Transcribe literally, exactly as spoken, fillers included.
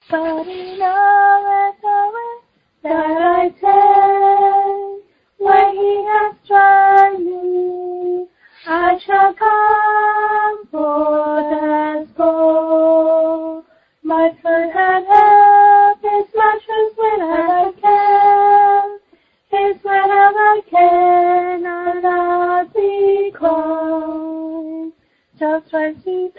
But in all that I take, when he has tried me, I shall come forth as gold. My foot and help his mattress whenever I can, his whenever I can, I'll not decline. Just twenty